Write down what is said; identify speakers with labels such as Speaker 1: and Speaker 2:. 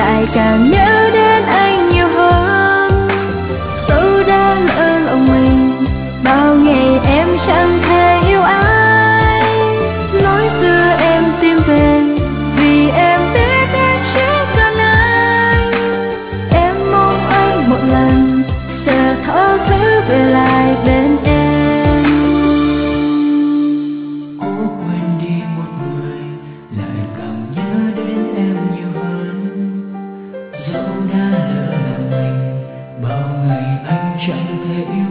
Speaker 1: lại càng nhớ đến anh nhiều hơn. Dẫu đã lỡ lòng mình, bao ngày em chẳng thể yêu ai. Nói xưa em tìm về vì em biết em chưa cần anh. Em mong anh một lần sẽ thở thứ về lại bên em.
Speaker 2: Cố quên đi một người lại càng nhớ đến em nhiều hơn. Dẫu đã lỡ lòng mình, bao ngày anh chẳng thể yêu